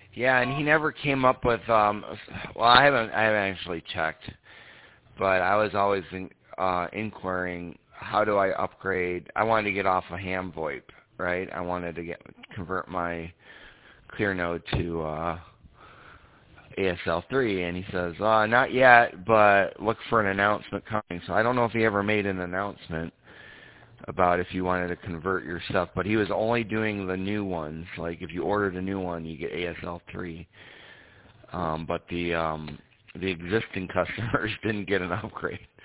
Yeah, and he never came up with. Well, I haven't actually checked, but I was always inquiring how do I upgrade. I wanted to get off of ham VoIP, right? I wanted to convert my ClearNode to ASL3, and he says, not yet, but look for an announcement coming. So I don't know if he ever made an announcement about if you wanted to convert your stuff, but he was only doing the new ones. Like if you ordered a new one, you get ASL3. But the existing customers didn't get an upgrade.